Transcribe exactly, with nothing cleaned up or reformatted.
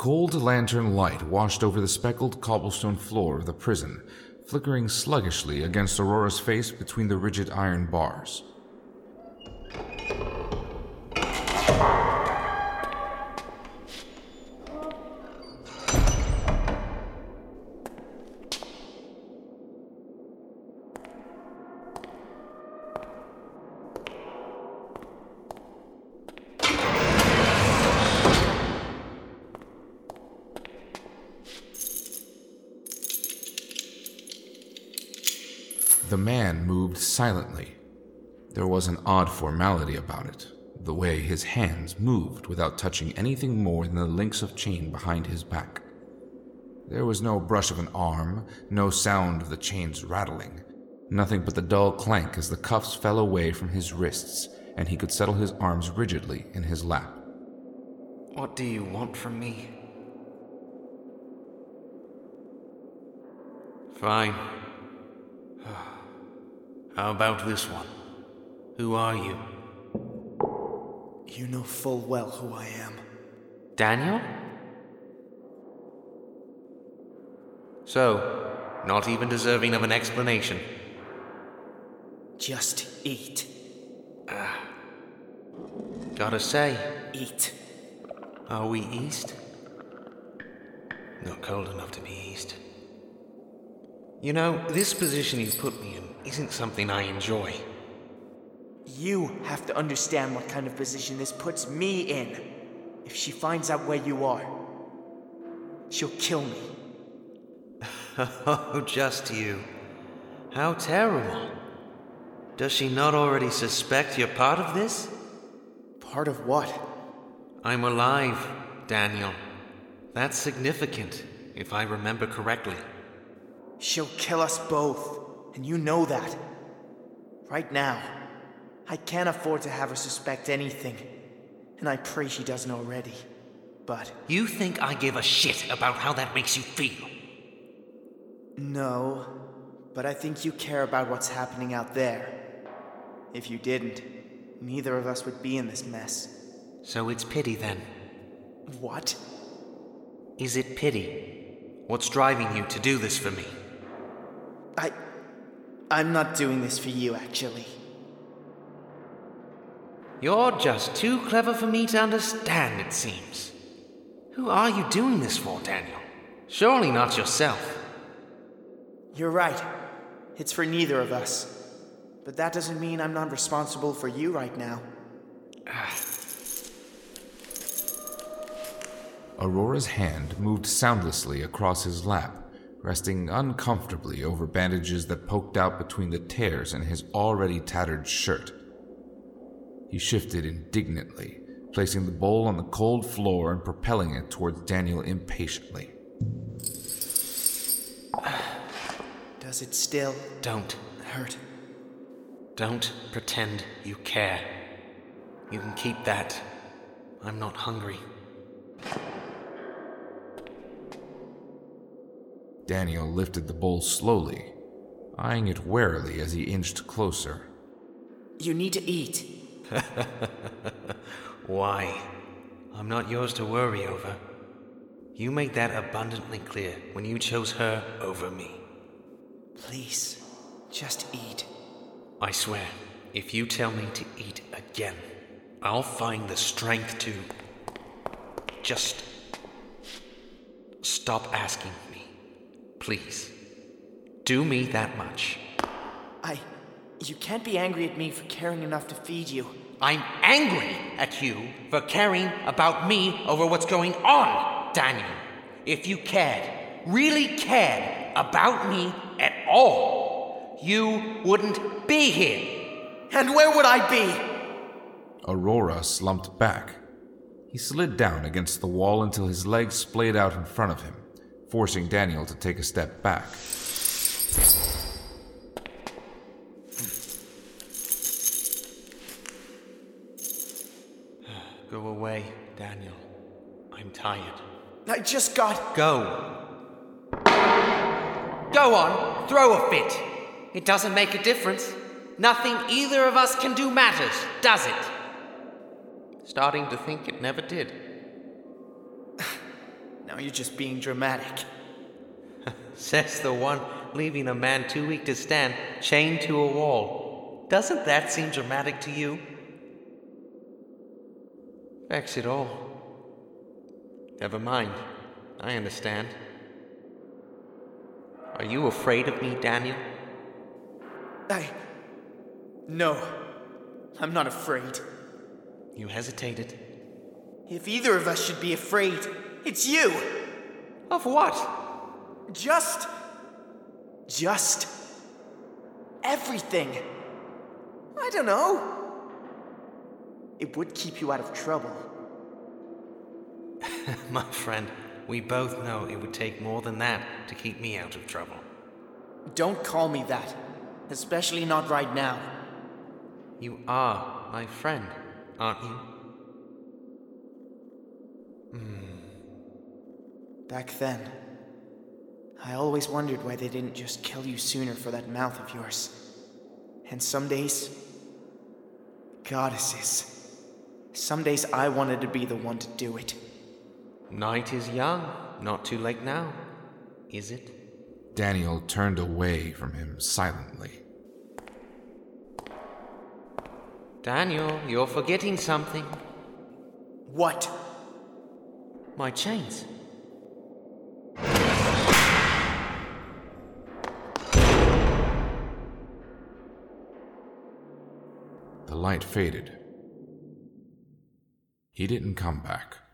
cold lantern light washed over the speckled cobblestone floor of the prison, flickering sluggishly against Aurora's face between the rigid iron bars. The man moved silently. There was an odd formality about it, the way his hands moved without touching anything more than the links of chain behind his back. There was no brush of an arm, no sound of the chains rattling, nothing but the dull clank as the cuffs fell away from his wrists and he could settle his arms rigidly in his lap. What do you want from me? Fine. How about this one? Who are you? You know full well who I am. Daniel? So, not even deserving of an explanation. Just eat. Ah. Gotta say. Eat. Are we east? Not cold enough to be east. You know, this position you put me in isn't something I enjoy. You have to understand what kind of position this puts me in. If she finds out where you are, she'll kill me. Oh, just you. How terrible. Does she not already suspect you're part of this? Part of what? I'm alive, Daniel. That's significant, if I remember correctly. She'll kill us both, and you know that. Right now, I can't afford to have her suspect anything, and I pray she doesn't already. But... You think I give a shit about how that makes you feel? No, but I think you care about what's happening out there. If you didn't, neither of us would be in this mess. So it's pity then? What? Is it pity? What's driving you to do this for me? I... I'm not doing this for you, actually. You're just too clever for me to understand, it seems. Who are you doing this for, Daniel? Surely not yourself. You're right. It's for neither of us. But that doesn't mean I'm not responsible for you right now. Aurora's hand moved soundlessly across his lap, resting uncomfortably over bandages that poked out between the tears in his already tattered shirt. He shifted indignantly, placing the bowl on the cold floor and propelling it towards Daniel impatiently. Does it still... Don't. hurt? Don't pretend you care. You can keep that. I'm not hungry. Daniel lifted the bowl slowly, eyeing it warily as he inched closer. You need to eat. Why? I'm not yours to worry over. You made that abundantly clear when you chose her over me. Please, just eat. I swear, if you tell me to eat again, I'll find the strength to... just... stop asking me. Please. Do me that much. I... You can't be angry at me for caring enough to feed you. I'm angry at you for caring about me over what's going on, Daniel. If you cared, really cared about me at all, you wouldn't be here. And where would I be? Aurora slumped back. He slid down against the wall until his legs splayed out in front of him, forcing Daniel to take a step back. Go away, Daniel. I'm tired. I just got... Go. Go on, throw a fit. It doesn't make a difference. Nothing either of us can do matters, does it? Starting to think it never did. Now you're just being dramatic. Says the one leaving a man too weak to stand, chained to a wall. Doesn't that seem dramatic to you? Vex it all. Never mind. I understand. Are you afraid of me, Daniel? I... No. I'm not afraid. You hesitated. If either of us should be afraid, it's you! Of what? Just... Just... everything. I don't know. It would keep you out of trouble. My friend, we both know it would take more than that to keep me out of trouble. Don't call me that. Especially not right now. You are my friend, aren't you? Hmm. Back then, I always wondered why they didn't just kill you sooner for that mouth of yours. And some days... goddesses. Some days I wanted to be the one to do it. Night is young, not too late now, is it? Daniel turned away from him silently. Daniel, you're forgetting something. What? My chains. The light faded. He didn't come back.